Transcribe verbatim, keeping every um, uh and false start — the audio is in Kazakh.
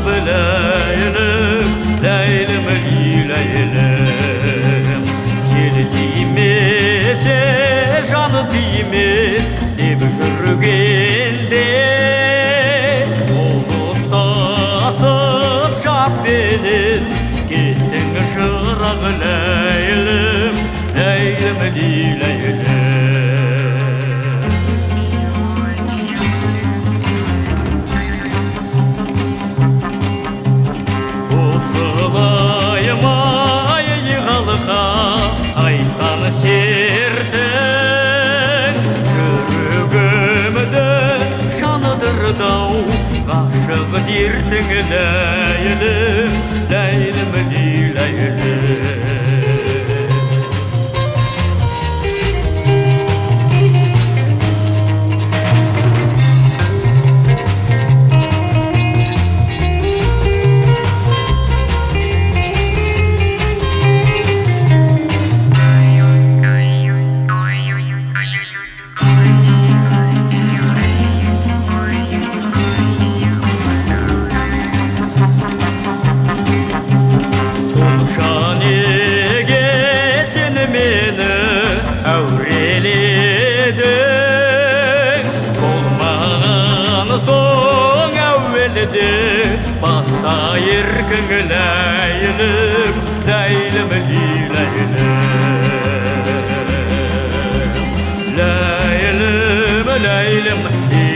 bileylim, leylim leylim. Yeri değmez, canı değmez, deb жүргенде Olustasып şapbenin, kеттің шырақ leylim, leylim leylim. Айтқан сертің жүрегімді жаныдырдау, ғашық дертің ләйлім, ләйлім ләйлім. Соң әуелде баста еркің ләйлім, ләйлім ләйлім. Ләйлім ләйлім